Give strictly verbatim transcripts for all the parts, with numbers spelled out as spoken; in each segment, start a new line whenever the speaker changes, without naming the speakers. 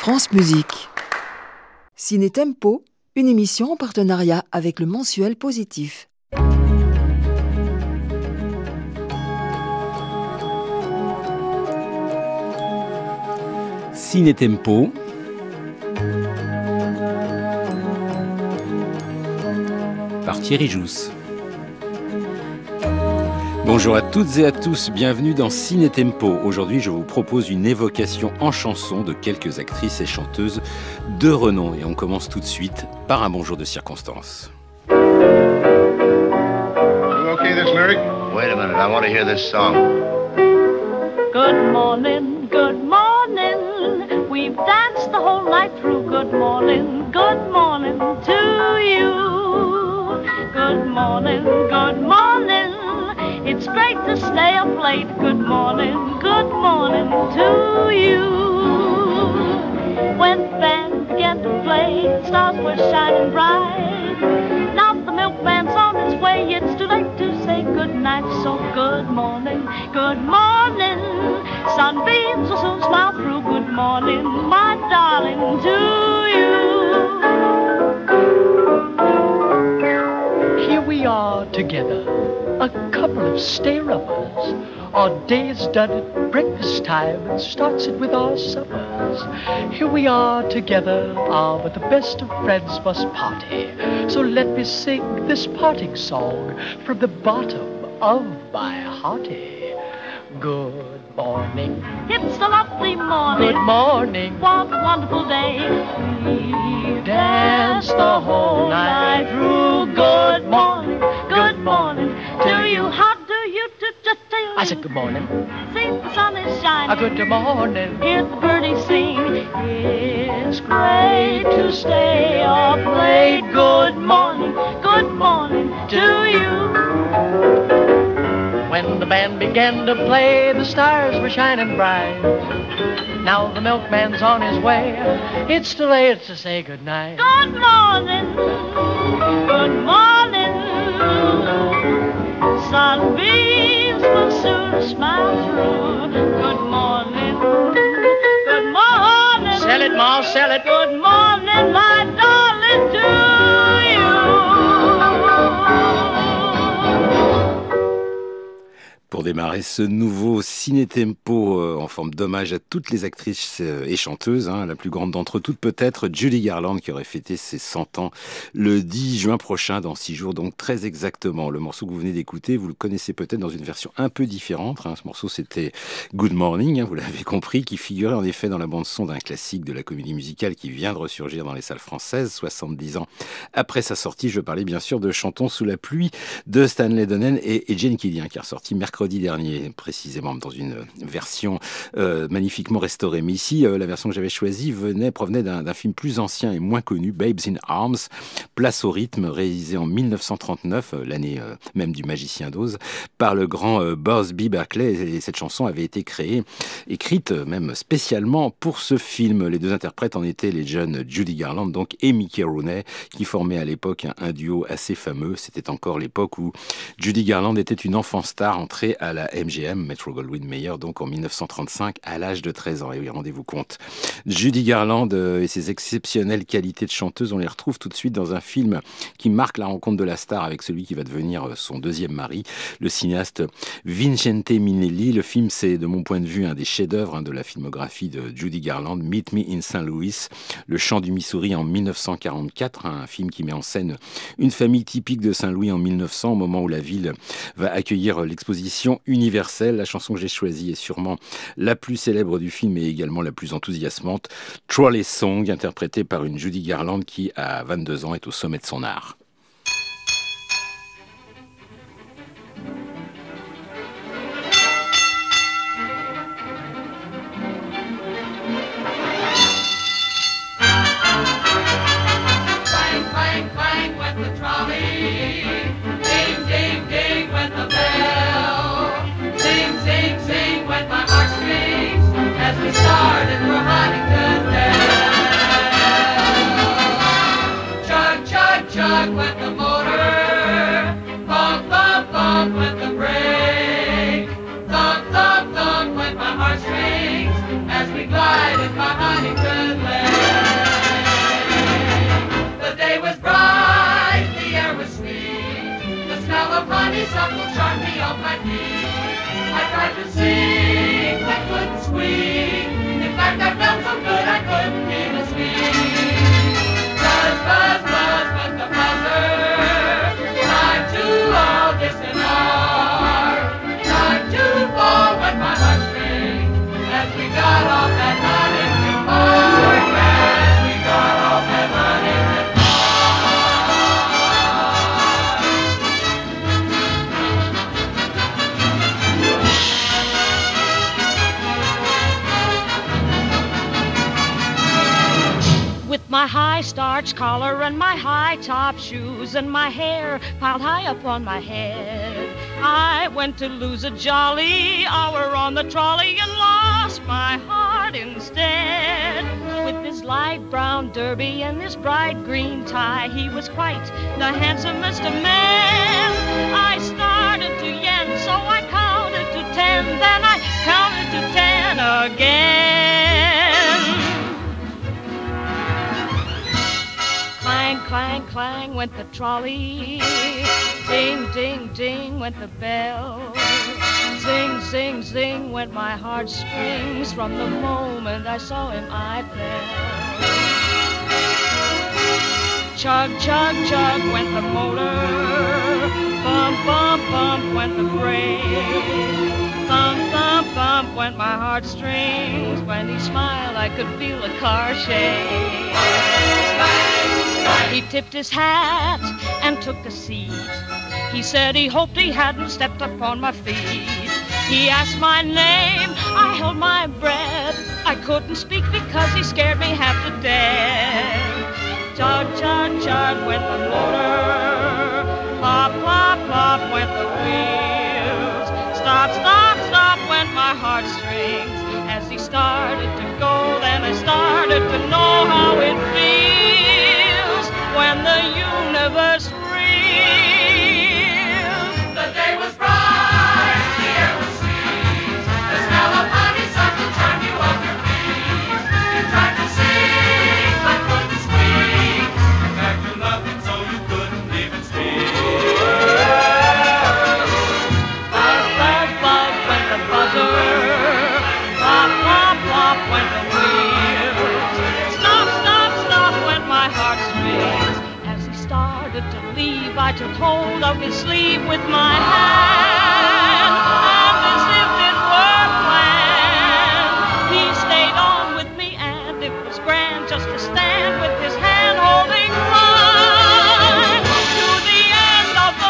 France Musique. Ciné Tempo, une émission en partenariat avec le mensuel Positif.
Ciné Tempo. Par Thierry Jousse. Bonjour à toutes et à tous, bienvenue dans Ciné Tempo. Aujourd'hui, je vous propose une évocation en chanson de quelques actrices et chanteuses de renom. Et on commence tout de suite par un bonjour de circonstance.
You okay this lyric?
Wait a minute, I want to hear this song.
Good morning, good morning. We've danced the whole night through. Good morning, good morning to you. Good morning, good morning. It's great to stay up late. Good morning, good morning to you. When the band began to play, stars were shining bright. Now the milkman's on his way. It's too late to say good night. So good morning, good morning. Sunbeams will soon smile through. Good morning, my darling, to you.
Here we are together, a couple of stay-uppers. Our day is done at breakfast time and starts it with our suppers. Here we are together, ah, but the best of friends must party. So let me sing this parting song from the bottom of my hearty. Good morning.
It's a lovely morning.
Good morning.
What a wonderful day. We
Dance the whole night through. Good morning.
Good morning to you. How do you do? Just do.
I said good morning.
See, the sun is shining.
A good morning.
Hear the birdies sing. It's great to stay up late. Good morning. Good morning to you.
When the band began to play, the stars were shining bright. Now the milkman's on his way. It's too late to say goodnight.
Good morning. Good morning. Sunbeams will soon smile through. Good morning. Good morning.
Sell it, Ma, sell it.
Good morning, my darling, to you.
Pour démarrer ce nouveau Ciné Tempo euh, en forme d'hommage à toutes les actrices euh, et chanteuses, hein, la plus grande d'entre toutes peut-être, Judy Garland, qui aurait fêté ses cent ans le dix juin prochain, dans six jours, donc très exactement. Le morceau que vous venez d'écouter, vous le connaissez peut-être dans une version un peu différente. Hein. Ce morceau, c'était Good Morning, hein, vous l'avez compris, qui figurait en effet dans la bande-son d'un classique de la comédie musicale qui vient de ressurgir dans les salles françaises, soixante-dix ans après sa sortie. Je parlais bien sûr de Chantons sous la pluie de Stanley Donen et, et Jane Kelly, hein, qui est ressorti mercredi dernier, précisément dans une version euh, magnifiquement restaurée. Mais ici, euh, la version que j'avais choisie venait, provenait d'un, d'un film plus ancien et moins connu, Babes in Arms, Place au rythme, réalisé en dix-neuf cent trente-neuf, euh, l'année euh, même du Magicien d'Oz, par le grand euh, Busby Berkeley. Et cette chanson avait été créée, écrite euh, même spécialement pour ce film. Les deux interprètes en étaient les jeunes Judy Garland donc, et Mickey Rooney, qui formaient à l'époque un, un duo assez fameux. C'était encore l'époque où Judy Garland était une enfant star entrée à la M G M, Metro-Goldwyn-Mayer, donc en dix-neuf cent trente-cinq, à l'âge de treize ans. Et oui, rendez-vous compte. Judy Garland euh, et ses exceptionnelles qualités de chanteuse, on les retrouve tout de suite dans un film qui marque la rencontre de la star avec celui qui va devenir son deuxième mari, le cinéaste Vincente Minnelli. Le film, c'est, de mon point de vue, un des chefs-d'œuvre hein, de la filmographie de Judy Garland, Meet Me in Saint Louis, Le Chant du Missouri en dix-neuf cent quarante-quatre, hein, un film qui met en scène une famille typique de Saint-Louis en mille neuf cents, au moment où la ville va accueillir l'exposition universelle. La chanson que j'ai choisie est sûrement la plus célèbre du film et également la plus enthousiasmante, Trolley Song, interprétée par une Judy Garland qui, à vingt-deux ans, est au sommet de son art.
Clang, clang, clang went the trolley. Ding, ding, ding went the bell. Sing, sing, sing went my heartstrings as we started for Huntington Dell. Chug, chug, chug went the motor. Thump, thump, thump went the brake. Thump, thump, thump went my heartstrings as we glided with my Huntington lane. The day was bright, the air was sweet. The smell of honeysuckle charmed me off my feet. I tried to sing, but couldn't squeak. In fact, I felt so good I couldn't even speak. Buzz, buzz, buzz went the buzzer. Time to all distant heart. Time to fall went my heartstrings. As we got off at Huntington Park. As we got off at Huntington Park.
With my high starch collar and my high top shoes and my hair piled high up on my head, I went to lose a jolly hour on the trolley and lost my heart instead. With his light brown derby and his bright green tie, he was quite the handsomest of men. I started to yen, so I counted to ten, then I counted to ten again. Clang, clang, clang went the trolley. Ding, ding, ding went the bell. Zing, zing, zing went my heartstrings. From the moment I saw him I fell. Chug, chug, chug went the motor. Bump, bump, bump went the brake. Thump, thump, thump went my heartstrings. When he smiled I could feel the car shake. He tipped his hat and took a seat. He said he hoped he hadn't stepped upon my feet. He asked my name, I held my breath. I couldn't speak because he scared me half to death. Chug, chug, chug went the motor. Plop, plop, plop went the wheels. Stop, stop, stop went my heartstrings. As he started to go, then I started to know how it feels when the universe reels.
The day was bright, the air was sweet. The smell of honeysuckle charmed you off your feet. You tried to sing, but couldn't squeak. In fact, you loved him so you couldn't even speak.
Buzz, buzz, buzz went the buzzer. Plop, plop, plop went the wheels. Stop, stop, stop went my heartstrings. As he started to leave, I took hold of his sleeve with my hand, and as if it were planned, he stayed on with me, and it was grand just to stand with his hand holding mine to the end of the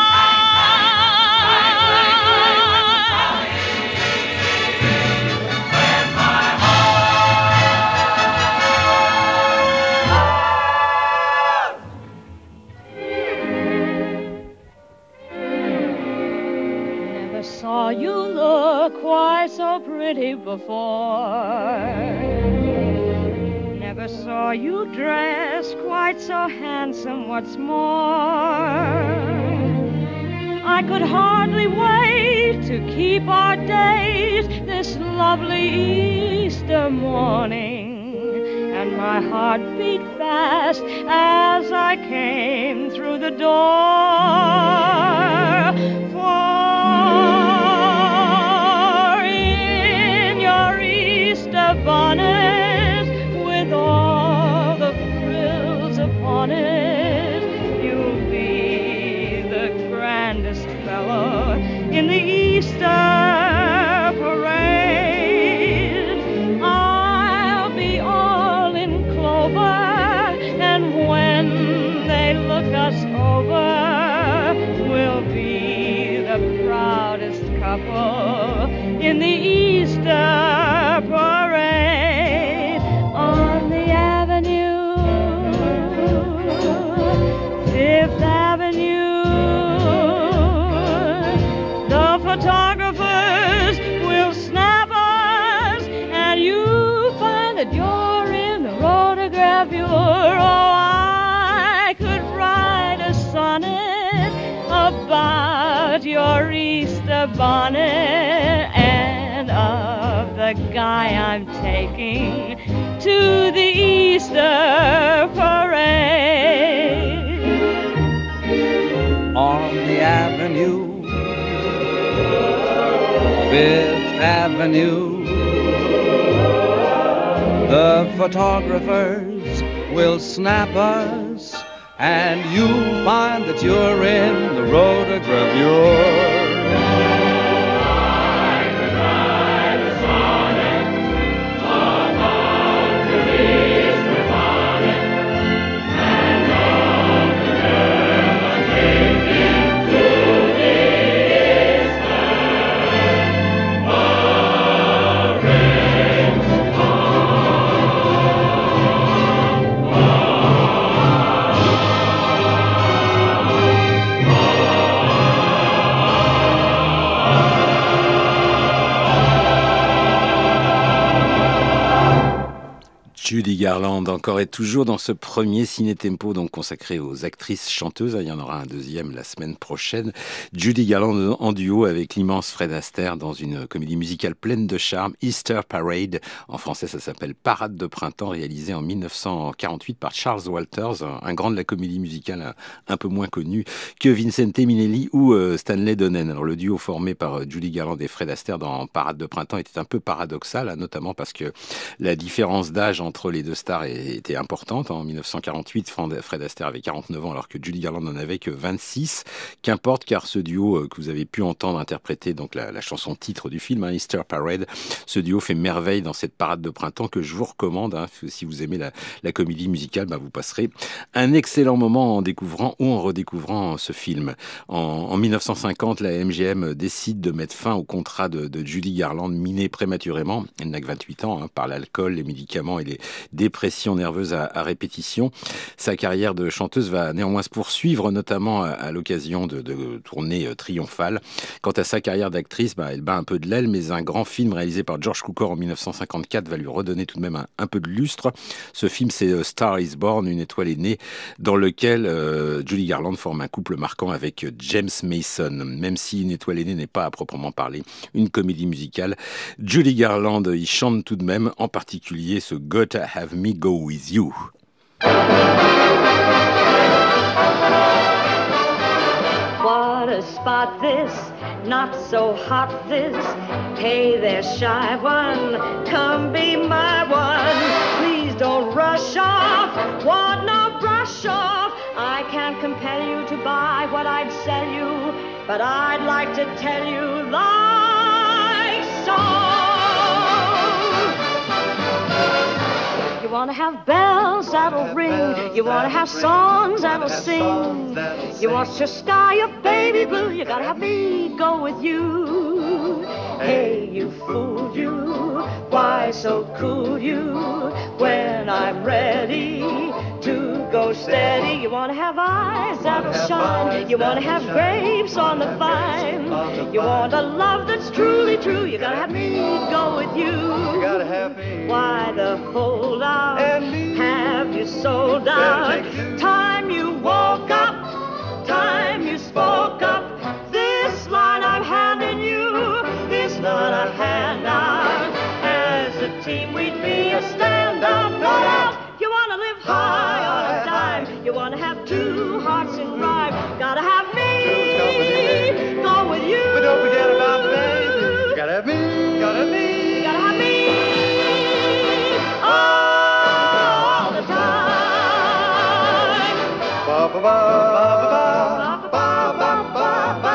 saw you look quite so pretty before. Never saw you dress quite so handsome, what's more. I could hardly wait to keep our date this lovely Easter morning. And my heart beat fast as I came through the door. For bonnet with all the frills upon it, you'll be the grandest fellow in the Easter parade. I'll be all in clover, and when they look us over, we'll be the proudest couple in the Easter parade. On the avenue, Fifth Avenue, the photographers will snap us, and you'll find that you're in the photograph you're. Oh, I could write a sonnet about your Easter bonnet and of the the guy I'm taking to the Easter parade.
On the avenue, Fifth Avenue, the photographers will snap us, and you'll find that you're in the rotogravure.
Judy Garland, encore et toujours dans ce premier ciné-tempo donc consacré aux actrices chanteuses. Il y en aura un deuxième la semaine prochaine. Judy Garland en duo avec l'immense Fred Astaire dans une comédie musicale pleine de charme, Easter Parade. En français, ça s'appelle Parade de printemps, réalisée en mille neuf cent quarante-huit par Charles Walters, un grand de la comédie musicale un peu moins connu que Vincente Minnelli ou Stanley Donen. Alors le duo formé par Judy Garland et Fred Astaire dans Parade de printemps était un peu paradoxal, notamment parce que la différence d'âge entre les deux stars était importante. En mille neuf cent quarante-huit, Fred Astaire avait quarante-neuf ans alors que Judy Garland n'en avait que vingt-six. Qu'importe, car ce duo que vous avez pu entendre interpréter donc la, la chanson titre du film, hein, Easter Parade, ce duo fait merveille dans cette parade de printemps que je vous recommande. Hein, si vous aimez la, la comédie musicale, bah, vous passerez un excellent moment en découvrant ou en redécouvrant ce film. En, en mille neuf cent cinquante, la M G M décide de mettre fin au contrat de, de Judy Garland, miné prématurément. Elle n'a que vingt-huit ans, hein, par l'alcool, les médicaments et les dépressions nerveuses à, à répétition. Sa carrière de chanteuse va néanmoins se poursuivre, notamment à, à l'occasion de, de tournées triomphales. Quant à sa carrière d'actrice, bah, elle bat un peu de l'aile, mais un grand film réalisé par George Cukor en mille neuf cent cinquante-quatre va lui redonner tout de même un, un peu de lustre. Ce film, c'est Star is Born, une étoile est née, dans lequel euh, Judy Garland forme un couple marquant avec James Mason. Même si Une étoile est née n'est pas à proprement parler une comédie musicale, Judy Garland y chante tout de même, en particulier ce Gotta Have Me Go With You.
What a spot this, not so hot this. Hey there, shy one, come be my one. Please don't rush off, want no brush off. I can't compel you to buy what I'd sell you, but I'd like to tell you like so. You wanna have bells that'll ring, you wanna have songs that'll sing. You want your sky a baby blue, you gotta have me go with you. Hey, you fool you, why so cool you? When I'm ready to go steady, you wanna have eyes that'll shine, you wanna have grapes on the vine. You want a love that's truly true, you gotta have me go with you.
You gotta have me.
Why the holdout? Have you sold out? Time you woke up, time you spoke up. This line I'm handing you is not a handout. As a team we'd be a standout, no doubt. You wanna live high on a dime, you wanna have two hearts in rhyme. Gotta have me, go with you.
But don't forget about me. You gotta have me, gotta have me.
Gotta have me all the time.
Ba ba ba ba ba ba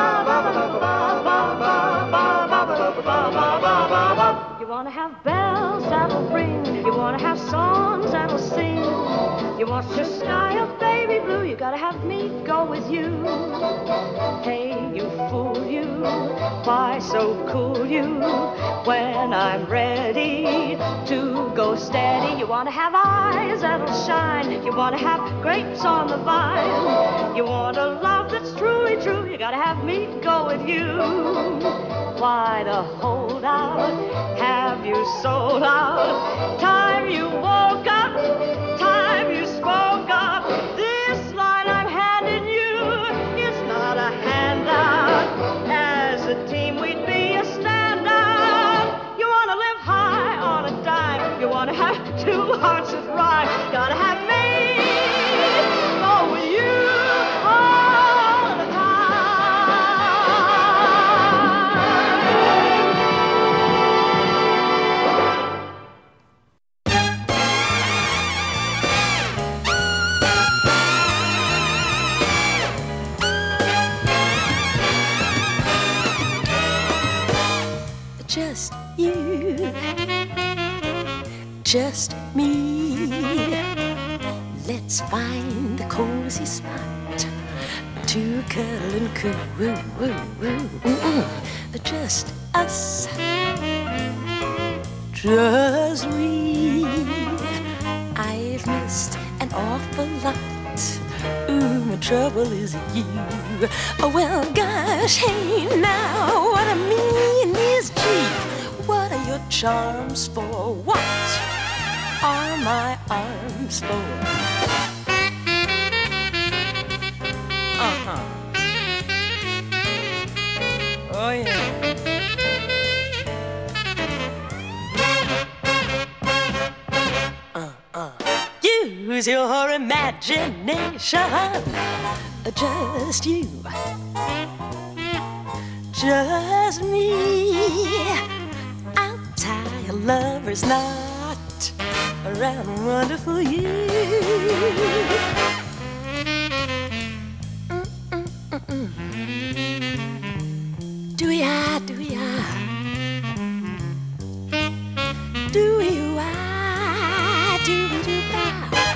ba.
You wanna have bells that'll ring, you wanna have songs that'll sing. You want your sky a baby blue, you gotta have me go with you. Hey, you fool you, why so cool you? When I'm ready to go steady, you wanna have eyes that'll shine, you wanna have grapes on the vine. You want a love that's truly true, you gotta have me go with you. Why the holdout? Have you sold out? Time you woke up, time you spoke up. This line I'm handing you is not a handout. As a team we'd be a standout. You wanna live high two hearts that ride. Gotta have me go with you all the
Just you, just me. Let's find a cozy spot to cuddle and coo. Woo, woo, woo. Mm-mm. Just us, just we. I've missed an awful lot. Ooh, my trouble is you. Oh, well, gosh, hey, now, what I mean is, gee, what are your charms for? What are my arms for? Uh-huh. Oh, yeah. Uh-uh. Use your imagination. Just you, just me. I'll tie a lover's knot around wonderful you. Mm-mm-mm-mm. Do-ya, do-ya, do-you-I, do-you-do-ba.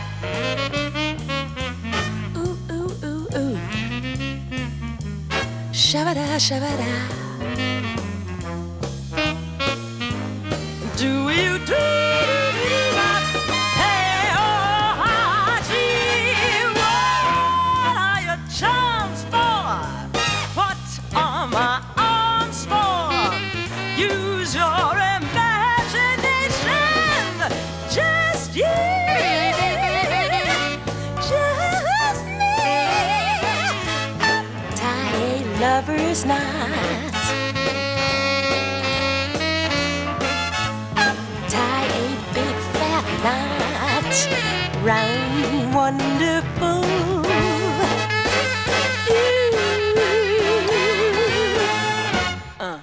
Shabada, shabada. Do you do that? Hey, oh, gee, what are your charms for? What are my arms for? Use your imagination. Just you. Lover's knot. Tie a big fat knot round wonderful you. Uh.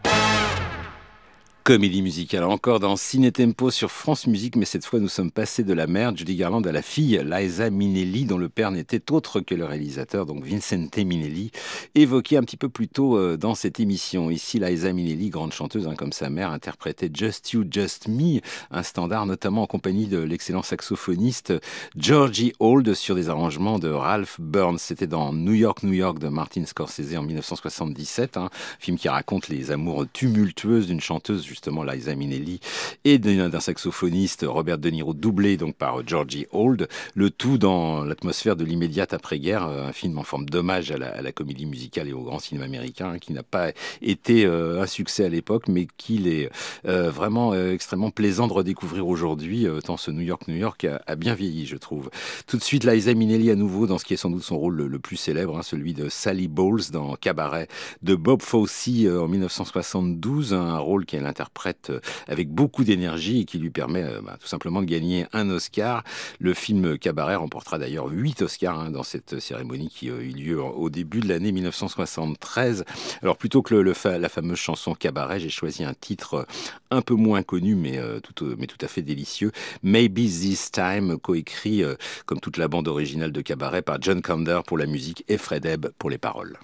Comédie musicale encore dans Ciné Tempo sur France Musique, mais cette fois nous sommes passés de la mère Judy Garland à la fille Liza Minnelli, dont le père n'était autre que le réalisateur, donc Vincente Minnelli, évoqué un petit peu plus tôt euh, dans cette émission. Ici, Liza Minnelli, grande chanteuse hein, comme sa mère, interprétait Just You, Just Me, un standard notamment en compagnie de l'excellent saxophoniste Georgie Old sur des arrangements de Ralph Burns. C'était dans New York, New York de Martin Scorsese en dix-neuf cent soixante-dix-sept, un hein, film qui raconte les amours tumultueuses d'une chanteuse justement Liza Minnelli et d'un saxophoniste Robert De Niro, doublé donc par Georgie Old, le tout dans l'atmosphère de l'immédiate après-guerre, un film en forme d'hommage à la, à la comédie musicale et au grand cinéma américain, hein, qui n'a pas été euh, un succès à l'époque, mais qu'il est euh, vraiment euh, extrêmement plaisant de redécouvrir aujourd'hui, euh, tant ce New York, New York a, a bien vieilli, je trouve. Tout de suite, Liza Minnelli à nouveau dans ce qui est sans doute son rôle le, le plus célèbre, hein, celui de Sally Bowles dans Cabaret de Bob Fosse euh, en dix-neuf cent soixante-douze, un rôle qu'elle interprète avec beaucoup d'énergie et qui lui permet euh, bah, tout simplement de gagner un Oscar. Le film Cabaret remportera d'ailleurs huit Oscars hein, dans cette cérémonie qui a eu lieu au début de l'année dix-neuf cent soixante-treize. Alors plutôt que le, le fa- la fameuse chanson Cabaret, j'ai choisi un titre un peu moins connu mais, euh, tout, mais tout à fait délicieux. Maybe This Time, coécrit euh, comme toute la bande originale de Cabaret par John Kander pour la musique et Fred Ebb pour les paroles.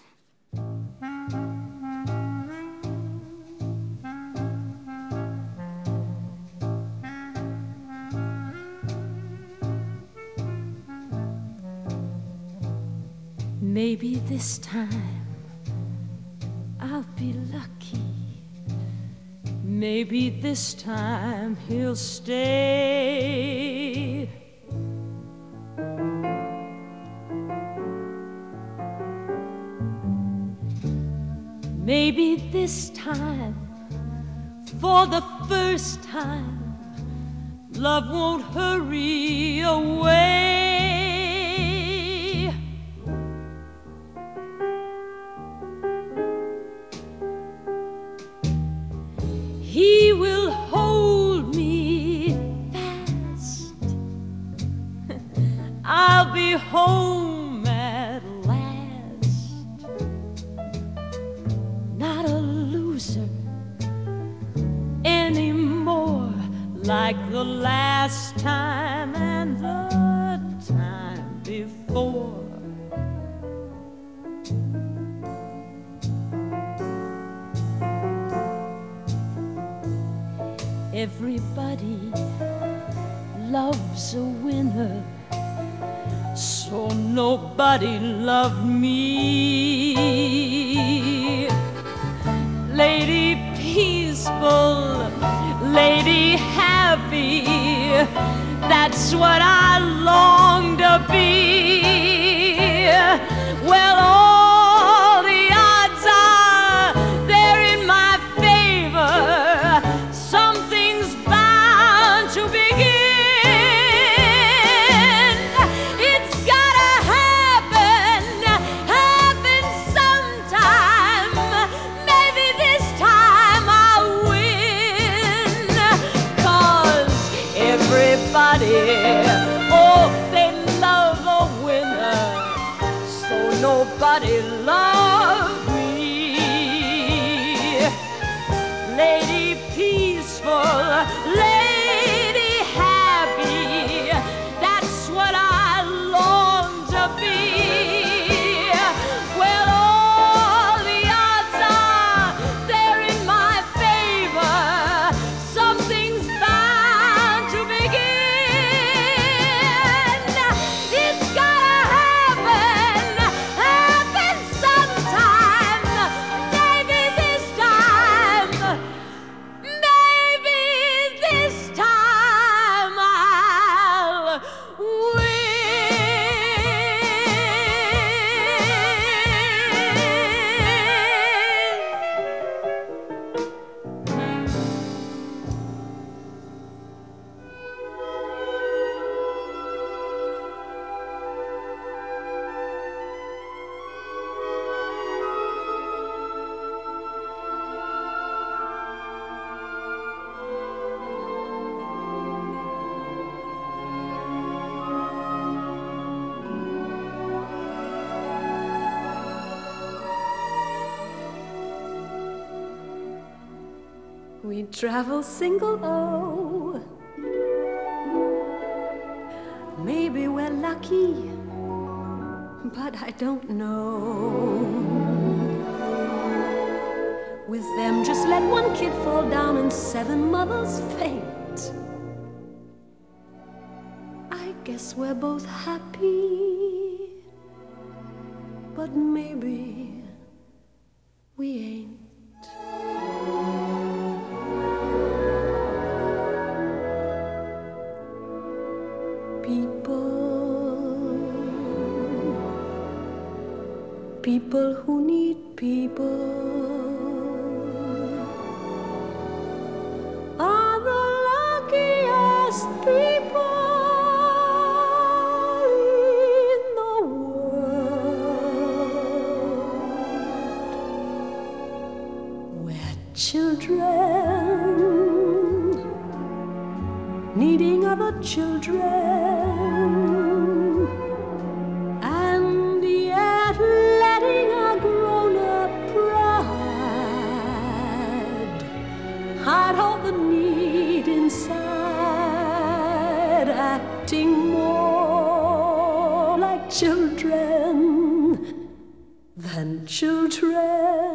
Maybe this time I'll be lucky. Maybe this time he'll stay. Maybe this time, for the first time, love won't hurry away. He will hold me fast me home at last. Not a loser anymore, like the last time and the time before. Everybody loves a winner, so nobody loved me. Lady peaceful, lady happy, that's what I long to be. Well, all the odds are they're in my favor. Something's bound to begin. It's gotta happen, happen sometime. Maybe this time I'll win. 'Cause everybody, oh, they love a winner, so nobody loves me. Lady peaceful, lady happy, that's what I long to be. Well, all the odds are they're in my favor. Something's bound to begin. It's gotta happen, happen sometime. Maybe this time, maybe this time I'll win. We travel single, oh, maybe we're lucky, but I don't know. With them, just let one kid fall down and seven mothers faint. I guess we're both happy, but maybe we ain't. People who need people are the luckiest people in the world. We're children needing other children, and yet letting our grown-up pride hide all the need inside, acting more like children than children.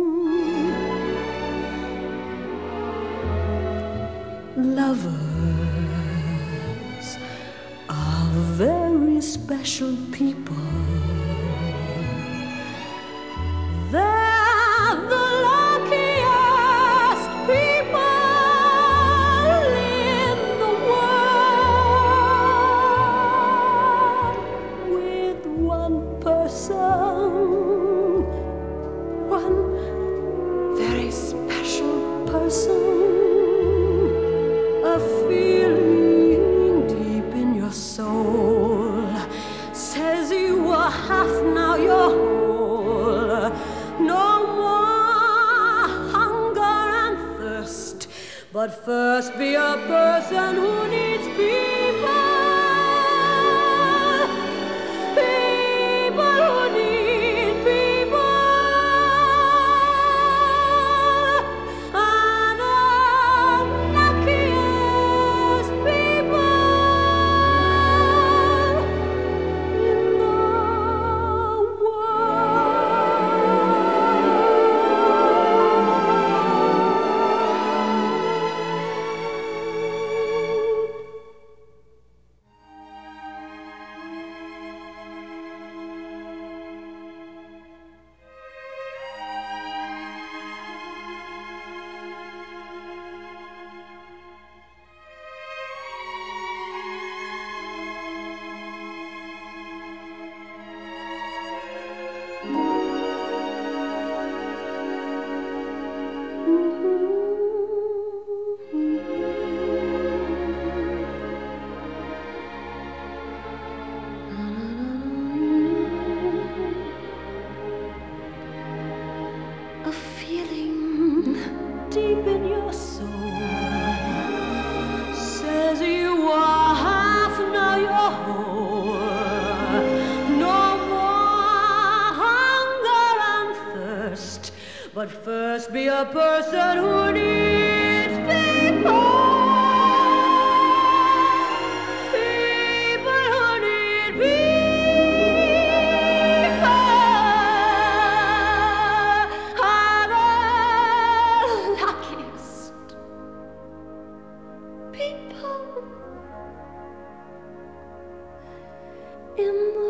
Lovers are very special people. They're the luckiest people in the world. With one person, one very special person, a feeling deep in your soul says you are half, now you're whole. No more hunger and thirst, but first be a person who needs people.
But first be a person who needs people. People who need people are the luckiest people in the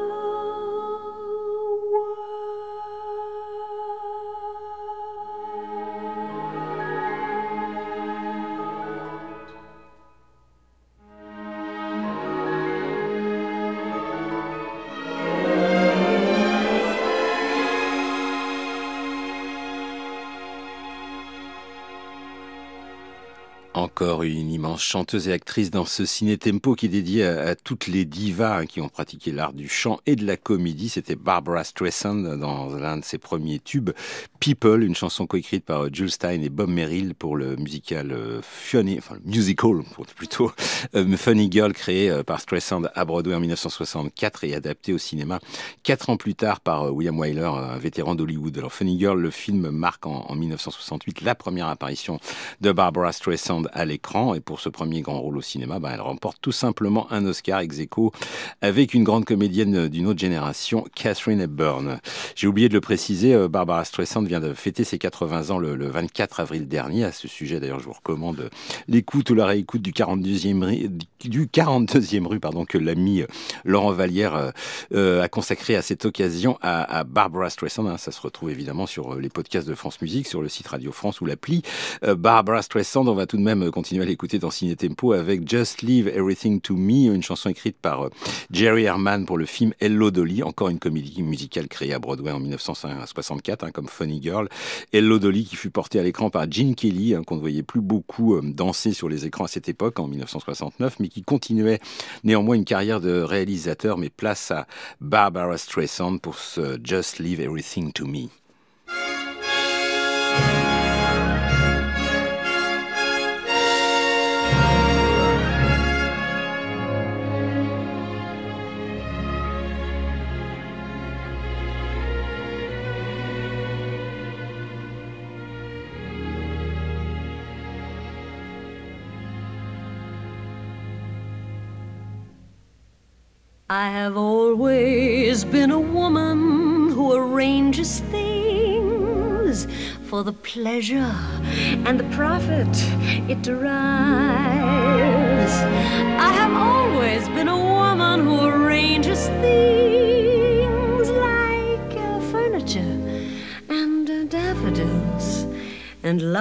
Encore une immense chanteuse et actrice dans ce ciné-tempo qui est dédié à, à toutes les divas hein, qui ont pratiqué l'art du chant et de la comédie. C'était Barbra Streisand dans l'un de ses premiers tubes, People, une chanson coécrite par Jules Styne et Bob Merrill pour le musical euh, Funny, enfin le musical plutôt, euh, Funny Girl, créé euh, par Streisand à Broadway en dix-neuf cent soixante-quatre et adapté au cinéma quatre ans plus tard par euh, William Wyler, un vétéran d'Hollywood. Alors Funny Girl, le film marque en, en dix-neuf cent soixante-huit la première apparition de Barbra Streisand à l'écran, et pour ce premier grand rôle au cinéma, ben, elle remporte tout simplement un Oscar ex aequo avec une grande comédienne d'une autre génération, Katharine Hepburn. J'ai oublié de le préciser, euh, Barbra Streisand vient de fêter ses quatre-vingts ans le, le vingt-quatre avril dernier. À ce sujet, d'ailleurs, je vous recommande l'écoute ou la réécoute du quarante-deuxième, du quarante-deuxième rue pardon, que l'ami Laurent Vallière euh, a consacré à cette occasion à, à Barbra Streisand. Hein, ça se retrouve évidemment sur les podcasts de France Musique, sur le site Radio France ou l'appli. Euh, Barbra Streisand, on va tout de même continuer à l'écouter dans Ciné Tempo avec Just Leave Everything to Me, une chanson écrite par euh, Jerry Herman pour le film Hello Dolly, encore une comédie musicale créée à Broadway en dix-neuf cent soixante-quatre, hein, comme Funny Girl. Hello Dolly qui fut portée à l'écran par Gene Kelly, hein, qu'on ne voyait plus beaucoup euh, danser sur les écrans à cette époque, en dix-neuf cent soixante-neuf, mais qui continuait néanmoins une carrière de réalisateur, mais place à Barbra Streisand pour ce Just Leave Everything to Me.
I have always been a woman who arranges things for the pleasure and the profit it derives. I have always been a woman who arranges things like uh, furniture and uh, daffodils and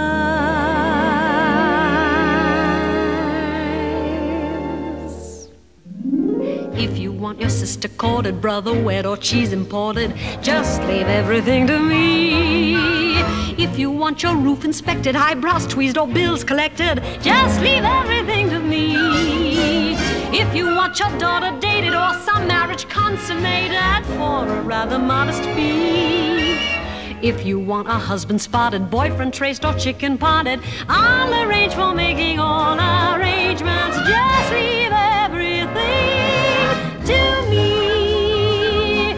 lies. If you want your sister courted, brother wed, or cheese imported, just leave everything to me. If you want your roof inspected, eyebrows tweezed, or bills collected, just leave everything to me. If you want your daughter dated, or some marriage consummated for a rather modest fee. If you want a husband spotted, boyfriend traced, or chicken potted, I'll arrange for making all arrangements. Just leave everything to me.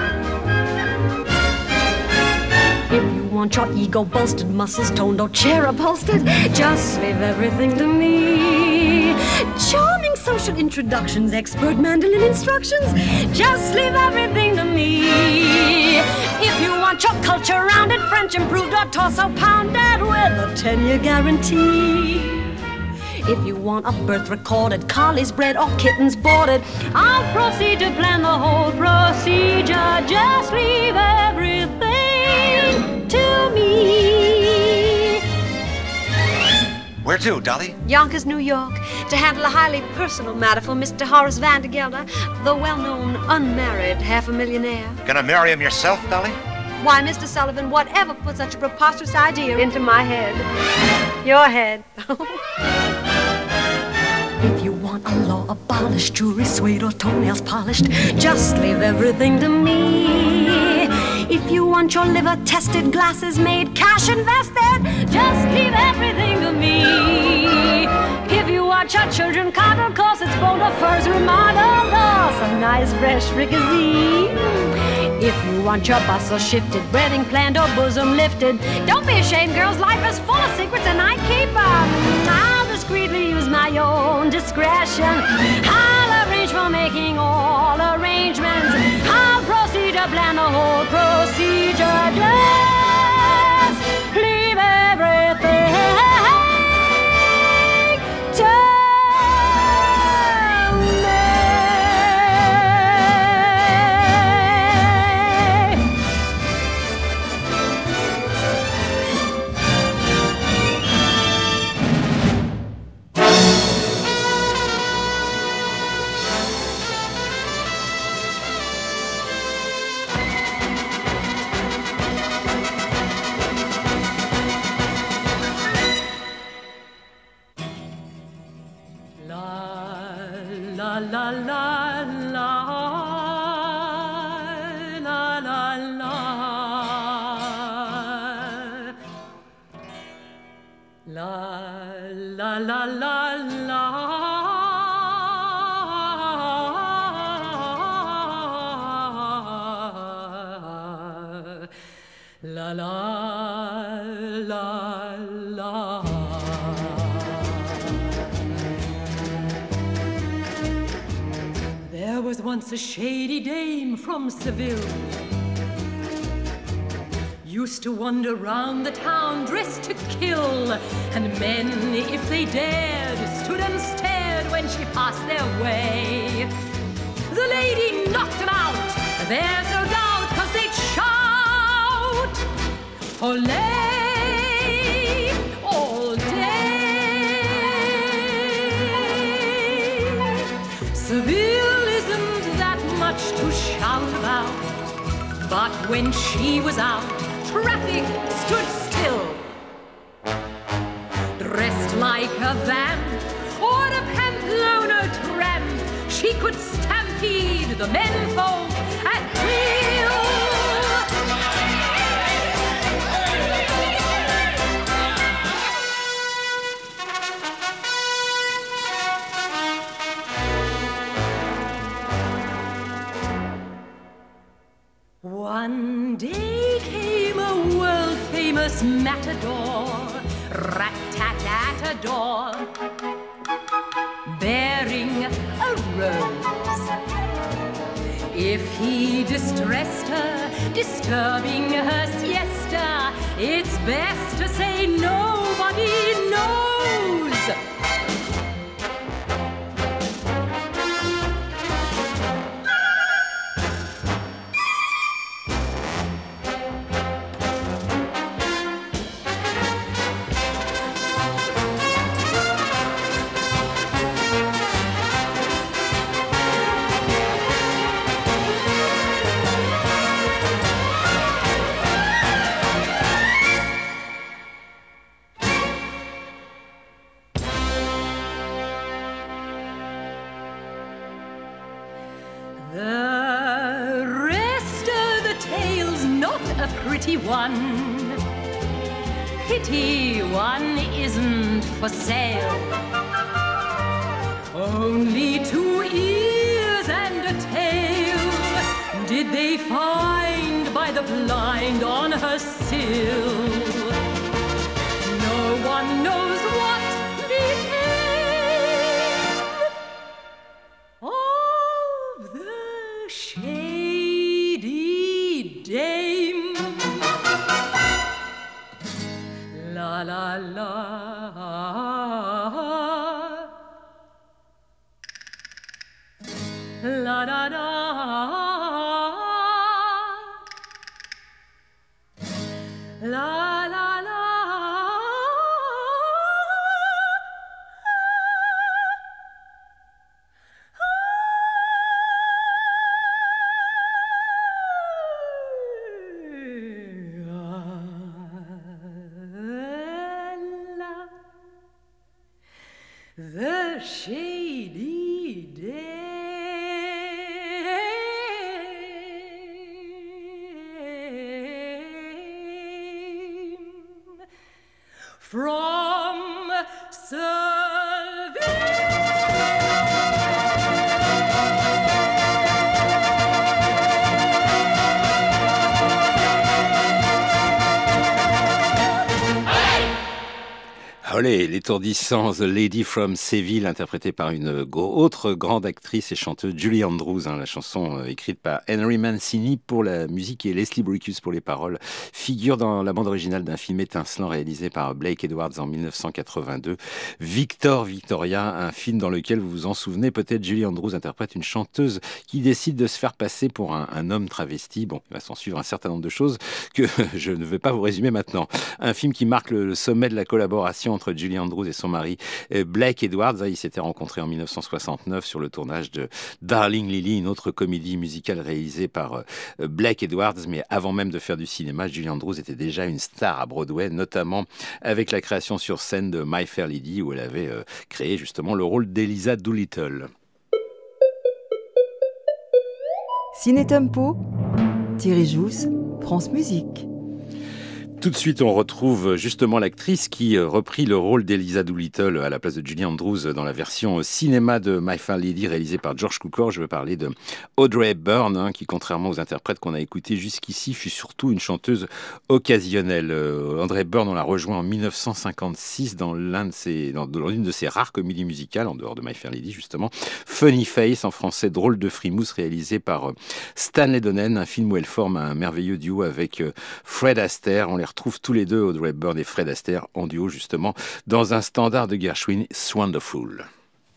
If you want your ego bolstered, muscles toned, or chair upholstered, just leave everything to me. Charming social introductions, expert mandolin instructions, just leave everything to me. If you want your culture rounded, French improved, or torso pounded with a ten-year guarantee. If you want a birth recorded, collies bred, or kittens boarded, I'll proceed to plan the whole procedure. Just leave everything to me.
Where to, Dolly?
Yonkers, New York, to handle a highly personal matter for Mister Horace Vandergelder, the well-known unmarried half-a-millionaire.
Gonna marry him yourself, Dolly?
Why, Mister Sullivan, whatever put such a preposterous idea into my head? Your head. If you want a law abolished, jewelry suede, or toenails polished, just leave everything to me. If you want your liver tested, glasses made, cash invested, just leave everything to me. If you want your children coddled, corsets, bold, or furs remodeled, or some nice fresh fricassee. If you want your bustle shifted, breading planned or bosom lifted, don't be ashamed, girls, life is full of secrets and I keep them. I'll discreetly use my own discretion. I'll arrange for making all arrangements. I'll proceed to plan the whole procedure. Just leave everything to
once a shady dame from Seville used to wander round the town dressed to kill, and men, if they dared, stood and stared when she passed their way. The lady knocked them out, there's no doubt, 'cause they'd shout, "Olé!" all day. Seville to shout about, but when she was out, traffic stood still. Dressed like a vamp or a Pamplona tramp, she could stampede the menfolk at will. One day came a world-famous matador, rat-tat-tat-a-door, bearing a rose. If he distressed her, disturbing her siesta, it's best to say nobody knows. One pity one isn't for sale. Only two ears and a tail did they find by the blind on her sill. No one knows what became of the shady dame. La la la, la da da, la la la. The shady dame from Seville.
Olé, l'étourdissant The Lady from Seville, interprétée par une autre grande actrice et chanteuse, Julie Andrews. Hein, la chanson euh, écrite par Henry Mancini pour la musique et Leslie Bricusse pour les paroles, figure dans la bande originale d'un film étincelant réalisé par Blake Edwards en dix-neuf cent quatre-vingt-deux. Victor Victoria, un film dans lequel vous vous en souvenez peut-être, Julie Andrews interprète une chanteuse qui décide de se faire passer pour un, un homme travesti. Bon, il va s'en suivre un certain nombre de choses que je ne vais pas vous résumer maintenant. Un film qui marque le, le sommet de la collaboration entre Julie Andrews et son mari Blake Edwards. Ils s'étaient rencontrés en dix-neuf cent soixante-neuf sur le tournage de Darling Lily, une autre comédie musicale réalisée par Blake Edwards. Mais avant même de faire du cinéma, Julie Andrews était déjà une star à Broadway, notamment avec la création sur scène de My Fair Lady, où elle avait créé justement le rôle d'Eliza Doolittle.
Ciné Tempo, Thierry Jousse, France Musique.
Tout de suite, on retrouve justement l'actrice qui reprit le rôle d'Eliza Doolittle à la place de Julie Andrews dans la version cinéma de My Fair Lady réalisée par George Cukor. Je veux parler de Audrey Hepburn, hein, qui, contrairement aux interprètes qu'on a écoutés jusqu'ici, fut surtout une chanteuse occasionnelle. Euh, Audrey Hepburn, on l'a rejoint en dix-neuf cent cinquante-six dans, l'un de ses, dans, dans l'une de ses rares comédies musicales, en dehors de My Fair Lady justement, Funny Face, en français Drôle de frimousse, réalisé par euh, Stanley Donen, un film où elle forme un merveilleux duo avec euh, Fred Astaire. On les retrouve tous les deux, Audrey Hepburn et Fred Astaire, en duo justement, dans un standard de Gershwin, Wonderful.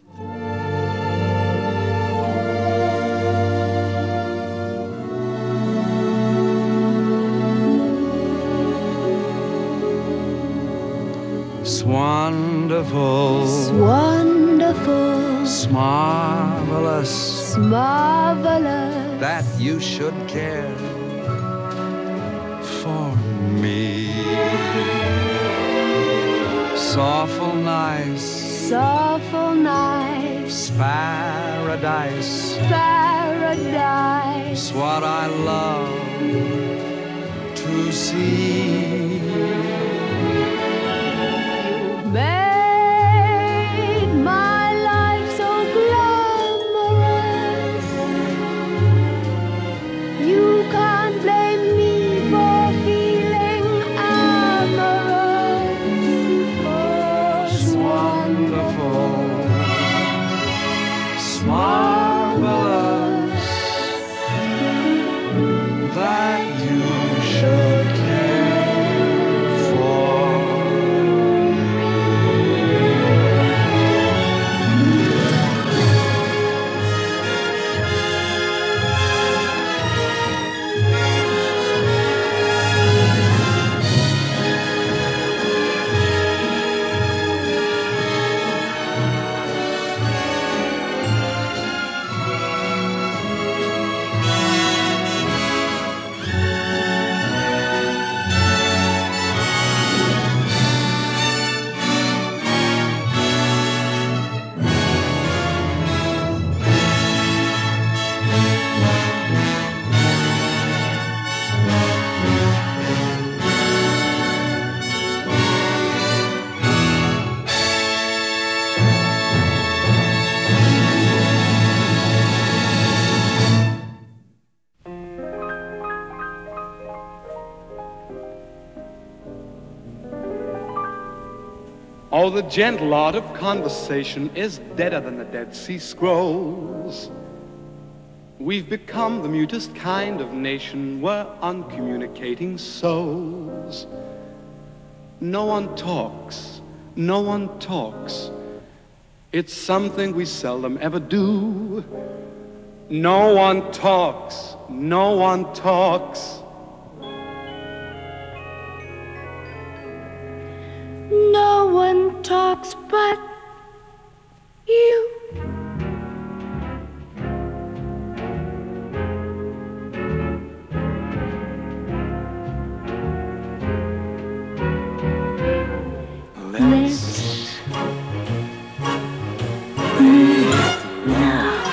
Wonderful,
wonderful,
marvelous,
marvelous,
that you should care for me. Soulful nice,
soulful nice,
paradise,
paradise,
what I love to see.
Made my life so glamorous. You can't blame me for feeling amorous. Oh,
it's wonderful, it's marvelous that you should care for.
Oh, the gentle art of conversation is deader than the Dead Sea Scrolls. We've become the mutest kind of nation. We're uncommunicating souls. No one talks, no one talks. It's something we seldom ever do. No one talks, no one talks.
no one talks but you.
Let's make love.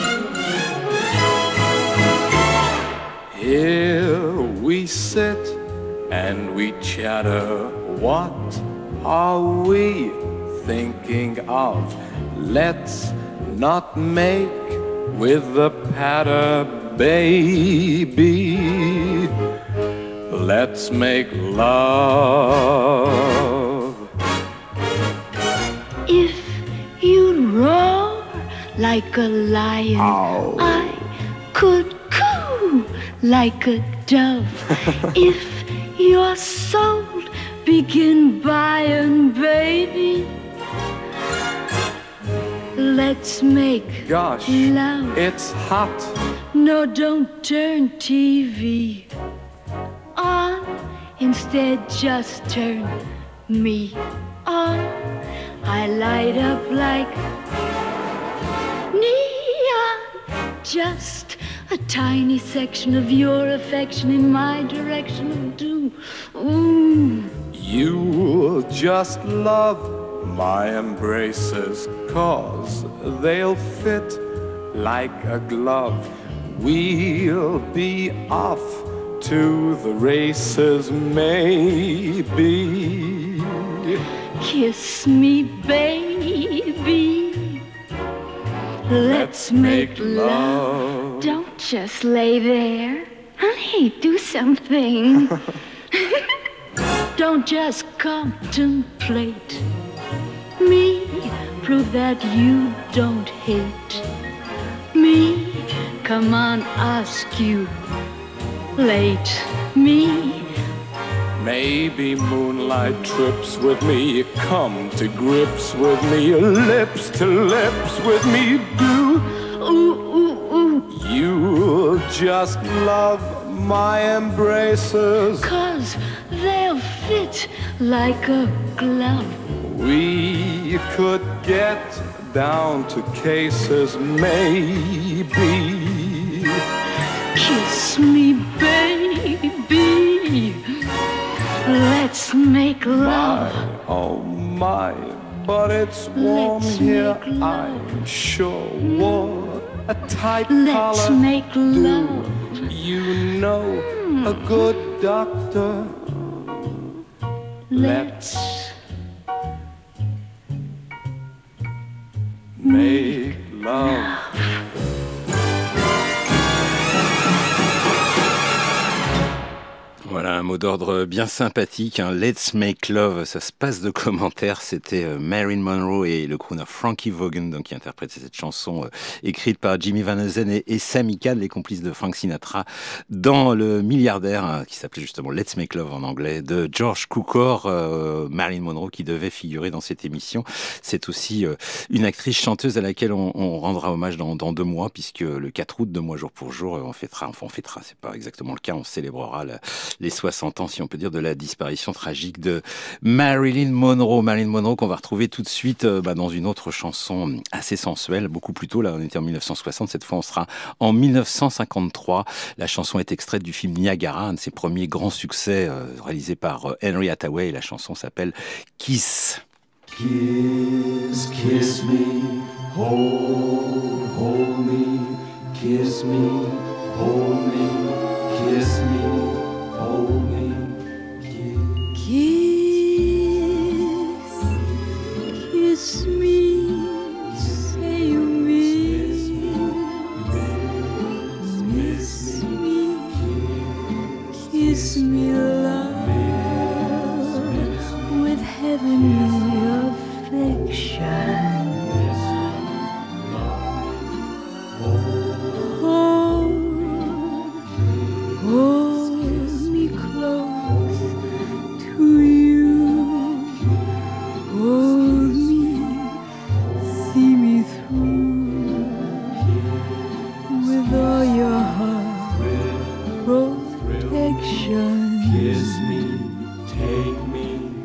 Here we sit and we chatter. What are we thinking of? Let's not make with the patter, baby. Let's make love.
roar like a lion.
Ow.
I could coo like a dove. If your soul begin buying, baby, let's make
Gosh,
love.
it's hot.
No, don't turn T V on. Instead, just turn me on. I light up like neon. Just a tiny section of your affection in my direction will do. Ooh.
You'll just love my embraces, 'cause they'll fit like a glove. We'll be off to the races, maybe.
Kiss me, baby. Let's make love. Don't just lay there. Honey, do something. Don't just contemplate me. Prove that you don't hate me. Come on, ask you late me.
Maybe moonlight trips with me, come to grips with me, lips to lips with me, do.
Ooh, ooh, ooh.
You'll just love my embraces,
'Cause they'll fit like a glove.
we could get down to cases, maybe.
Kiss me, baby. Let's make love.
My, oh my, but it's warm
Let's
here,
make love.
I'm sure. What a tight
Let's
collar
make love.
do. You know, a good doctor. Let's make love.
Voilà un mot d'ordre bien sympathique, hein. Let's Make Love, ça se passe de commentaires. C'était euh, Marilyn Monroe et le crooner Frankie Vaughan donc, qui interprètent cette chanson euh, écrite par Jimmy Van Heusen et, et Sammy Cahn, les complices de Frank Sinatra, dans Le Milliardaire, hein, qui s'appelait justement Let's Make Love en anglais, de George Cukor. euh, Marilyn Monroe qui devait figurer dans cette émission. C'est aussi euh, une actrice chanteuse à laquelle on, on rendra hommage dans, dans deux mois, puisque le quatre août de Moi Jour pour Jour, on fêtera, enfin on fêtera, c'est pas exactement le cas, on célébrera la, les soixante ans, si on peut dire, de la disparition tragique de Marilyn Monroe. Marilyn Monroe qu'on va retrouver tout de suite euh, bah, dans une autre chanson assez sensuelle, beaucoup plus tôt, là on était en mille neuf cent soixante, cette fois on sera en mille neuf cent cinquante-trois. La chanson est extraite du film Niagara, un de ses premiers grands succès euh, réalisé par euh, Henry Hathaway, et la chanson s'appelle Kiss.
Kiss, kiss me, hold, hold me, kiss me, hold me, kiss me, hold me,
Kiss, kiss me, say you miss, miss me, kiss me, love, with heavenly affection. Hold, hold me close to you. Hold me, see me through with all your heart protection.
kiss me, take me,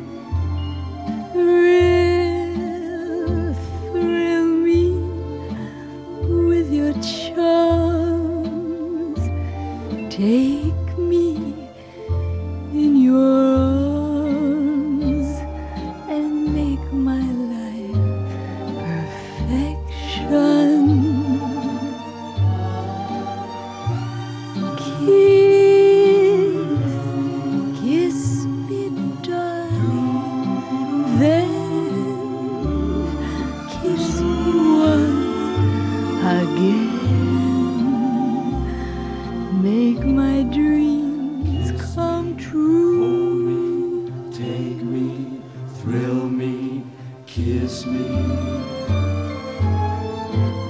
Thrill, thrill me with your charms. Take me in your arms and make my life perfection. Kiss, kiss me, darling, then kiss me once again. Make my dreams come true.
take me, thrill me, kiss me.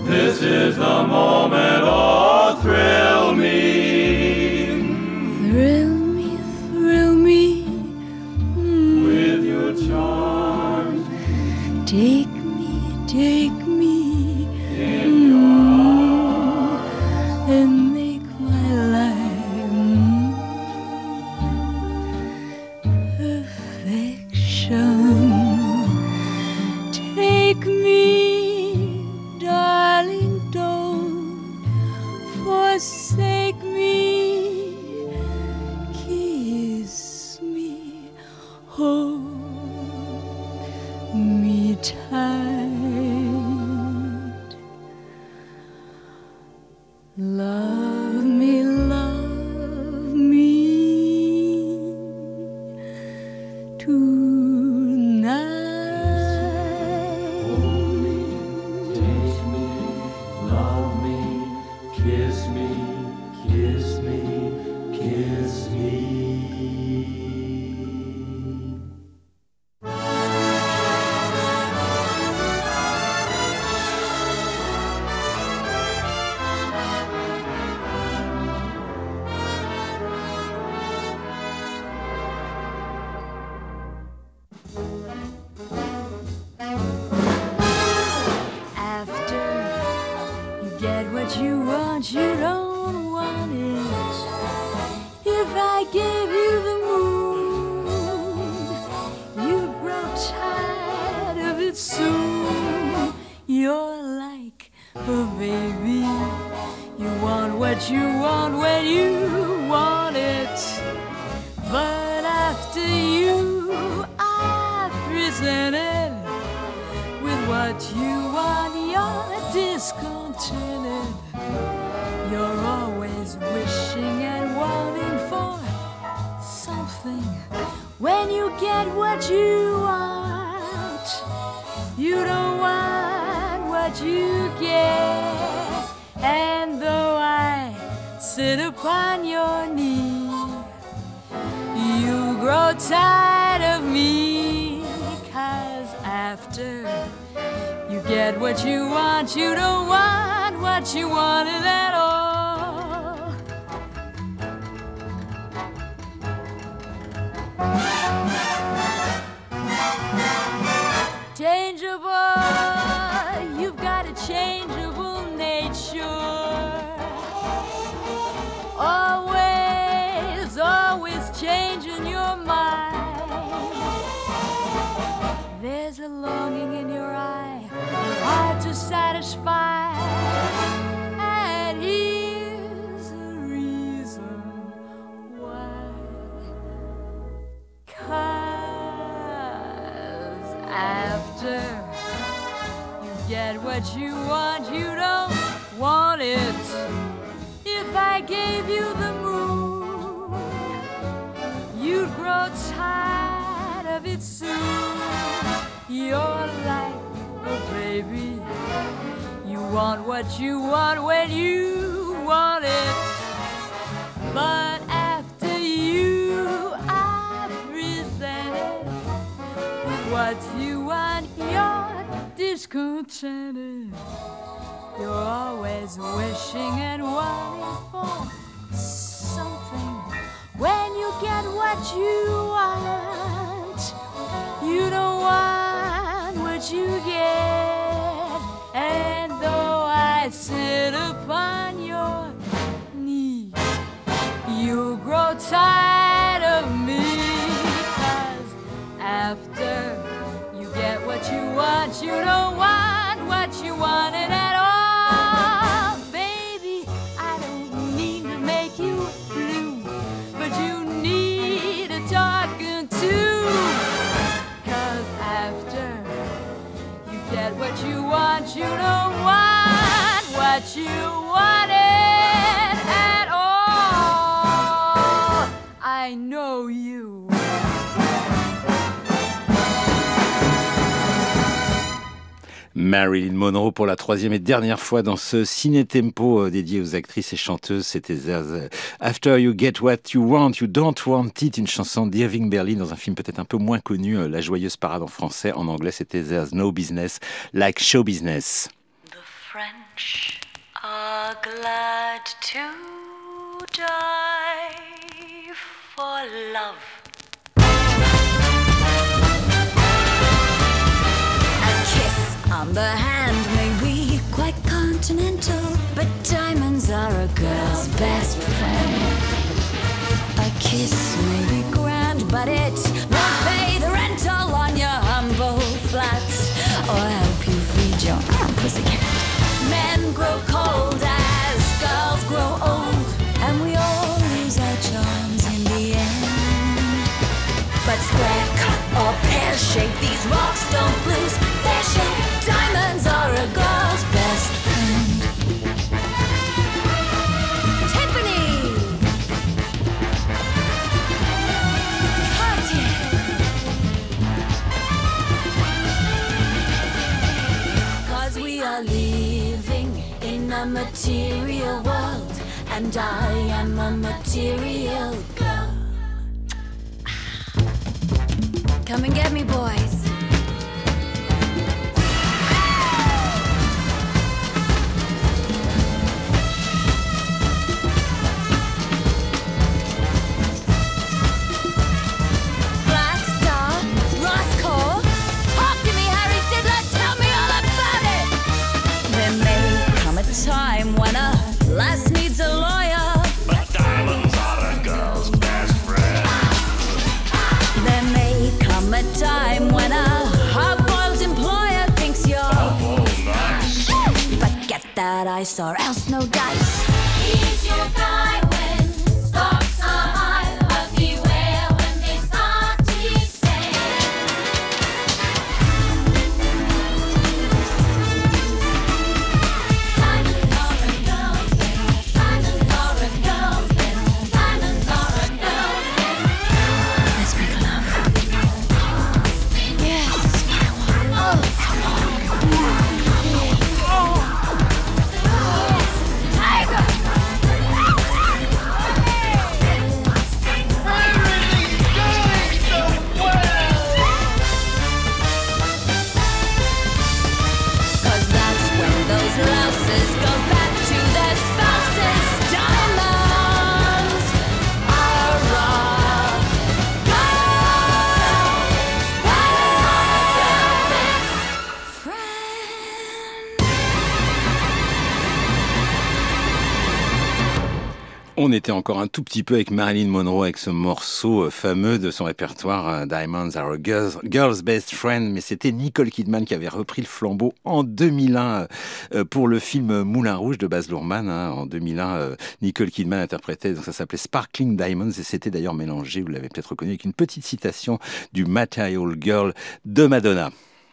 This is the moment, oh, thrill me.
Thrill me, thrill me. Mm.
With your charms.
Take me, take me.
In
mm.
your arms.
And make my life mm. perfection. Take me, darling, don't forsake me. Kiss me, hold me tight. Love me, love me tonight.
Take me, love me, kiss me, kiss me, kiss me.
You want, you don't want it. If I gave you the moon, you'd grow tired of it soon. You're like a baby. You want what you want when you want it. But after you are presented with what you want, you're discontented. You're always wishing and wanting for something. When you get what you want, you don't want what you get. And though I sit upon your knee, you grow tired of me. 'Cause after you get what you want, you don't want what you wanted at all. Changeable, you've got a changeable nature. Always, always changing your mind. There's a longing in your eye, hard to satisfy. And here's the reason why. 'Cause after you get what you want, you don't want it. If I gave you the moon, you'd grow tired of it soon. You're like a baby. You want what you want when you want it. But after you are presented with what you want, you're discontented. You're always wishing and wanting for something. When you get what you want, you don't want what you get. And though I sit upon your knee, you grow tired of me. 'Cause after you get what you want, you don't want what you wanted at all. Baby, I don't mean to make you blue, but you need a talking to. 'Cause after you get what you want, you don't want what you wanted at all. I know you.
Marilyn Monroe pour la troisième et dernière fois dans ce ciné-tempo dédié aux actrices et chanteuses. C'était After You Get What You Want, You Don't Want It, une chanson d'Irving Berlin dans un film peut-être un peu moins connu, La Joyeuse Parade en français. En anglais, c'était There's No Business Like Show Business.
French are glad to die for love. A kiss on the hand may be quite continental, but diamonds are a girl's best friend. A kiss may be grand, but it won't pay the rental on your humble flats or help you feed your arm pussycat. Men grow cold as girls grow old, and we all lose our charms in the end. But square cut or pear shape, these rocks don't lose their shape. Diamonds are a girl's best friend. Tiffany, Cartier, cause we are living in a material world, and I am a material girl. Come and get me, boys. Black Star, Roscoe, talk to me, Harry Fiddler, tell me all about it. There may come a time when a lass needs a lawyer,
but diamonds are a girl's best friend.
there may come a time when a hard-boiled employer thinks you're
awful nice,
but get that ice or else no dice.
He's your guy when stocks are high, but beware when they start to descend. Diamonds are a girl's best. Diamonds are a girl's best. Diamonds are a girl's best.
Let's make love. Yes, I want love. Come on.
Tiger!
Cause that's when those louses go back to their spouses. Diamonds are a girl's friend.
On était encore un tout petit peu avec Marilyn Monroe avec ce morceau fameux de son répertoire Diamonds Are a Girl's, Girl's Best Friend, mais c'était Nicole Kidman qui avait repris le flambeau en deux mille un pour le film Moulin Rouge de Baz Luhrmann. En deux mille un, Nicole Kidman interprétait, donc ça s'appelait Sparkling Diamonds et c'était d'ailleurs mélangé, vous l'avez peut-être reconnu, avec une petite citation du Material Girl de Madonna.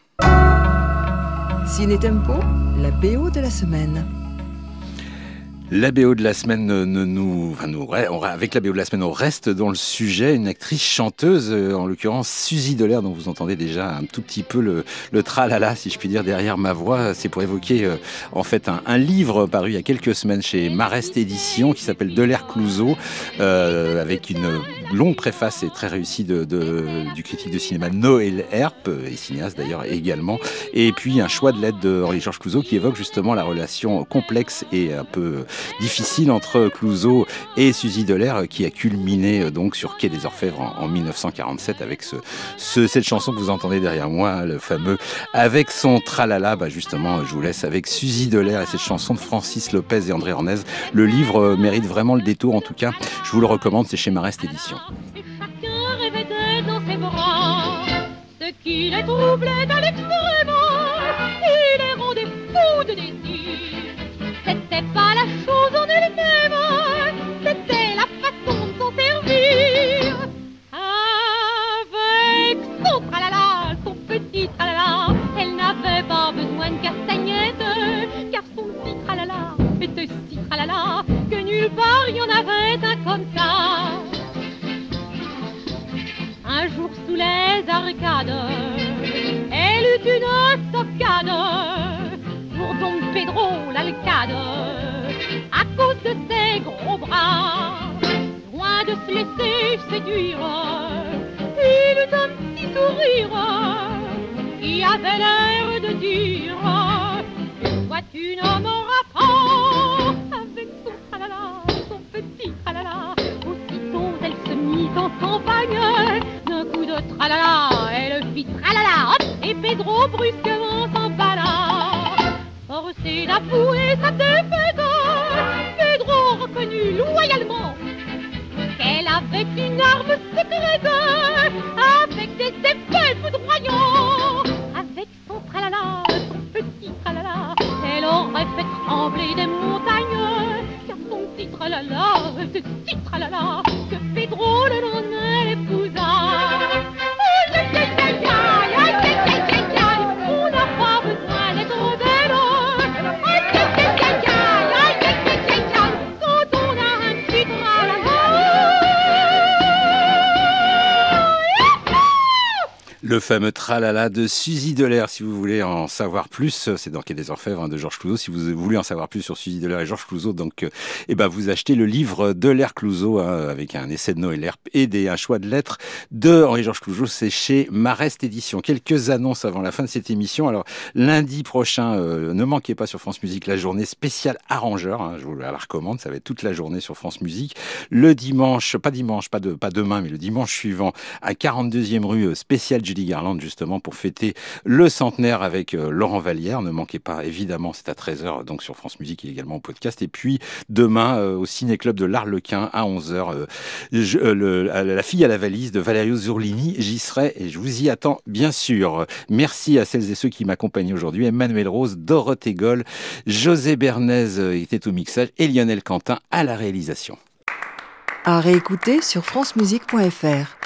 Ciné Tempo, la B O de la semaine.
La B O de la semaine, ne, nous, enfin nous, on, avec la B O de la semaine, on reste dans le sujet. Une actrice chanteuse, en l'occurrence Suzy Delair, dont vous entendez déjà un tout petit peu le, le tralala, si je puis dire, derrière ma voix. C'est pour évoquer euh, en fait un, un livre paru il y a quelques semaines chez Marest Éditions qui s'appelle Delair Clouzot, euh, avec une longue préface et très réussie de, de, du critique de cinéma Noël Herp, et cinéaste d'ailleurs également. Et puis un choix de lettres de Henri-Georges Clouzot qui évoque justement la relation complexe et un peu difficile entre Clouzot et Suzy Delair qui a culminé donc sur Quai des Orfèvres en, en mille neuf cent quarante-sept avec ce, ce, cette chanson que vous entendez derrière moi, le fameux Avec son tralala. Bah justement, je vous laisse avec Suzy Delair et cette chanson de Francis Lopez et André Ornez. Le livre mérite vraiment le détour, en tout cas, je vous le recommande, c'est chez Marest Éditions.
Chacun rêvait d'être dans ses bras, ce qui les troublait à l'extrêmement, il les rendait fous de désir. C'était pas la chose en elle-même, c'était la façon de s'en servir. Avec son tralala, son petit tralala, elle n'avait pas besoin de castagnettes, car son petit tralala était si tralala que nulle part il y en avait un comme ça. Un jour sous les arcades, elle eut une stockade pour Don Pedro l'Alcade, à cause de ses gros bras. Loin de se laisser séduire, il eut un petit sourire qui avait l'air de dire: que vois-tu
une âme en rapport avec son tralala, son petit tralala. Aussitôt elle se mit en campagne, d'un coup de tralala, elle fit tralala, hop, et Pedro brusquement s'emballa. Forcé d'avouer sa défaite, Pedro reconnut loyalement qu'elle avait une arme secrète, avec des effets foudroyants. Avec son tralala, son petit tralala, elle aurait fait trembler des montagnes. Car son petit tralala, ce petit tralala, que Pedro le lendemain l'épousa. Oh, aïe, aïe, aïe, aïe, aïe, aïe, aïe, aïe, aïe, on n'a pas besoin d'être belle. Aïe, aïe, aïe, aïe, aïe, aïe, aïe, aïe, aïe, aïe, quand on a un petit tralala.
Le fameux tralala de Suzy Delair, si vous voulez en savoir plus, c'est dans Quai des Orfèvres hein, de Georges Clouzot. Si vous voulez en savoir plus sur Suzy Delair et Georges Clouzot, donc, euh, eh ben, vous achetez le livre de l'Air Clouzot hein, avec un essai de Noël Herp et des, un choix de lettres de Henri-Georges Clouzot. C'est chez Marest Éditions. Quelques annonces avant la fin de cette émission. Alors, lundi prochain, euh, ne manquez pas sur France Musique la journée spéciale arrangeur. Hein, je vous la recommande. Ça va être toute la journée sur France Musique. Le dimanche, pas dimanche, pas, de, pas demain, mais le dimanche suivant, à quarante-deuxième rue, spécial Julie Garland, justement, pour fêter le centenaire avec euh, Laurent Vallière. Ne manquez pas, évidemment, c'est à treize heures, donc sur France Musique et également au podcast. Et puis, demain, euh, au Ciné-Club de l'Arlequin, à onze heures, euh, je, euh, le, La fille à la valise de Valerio Zurlini. J'y serai et je vous y attends, bien sûr. Merci à celles et ceux qui m'accompagnent aujourd'hui. Emmanuel Rose, Dorothée Goll, José Bernays euh, était au mixage et Lionel Quentin à la réalisation.
À réécouter sur francemusique point f r.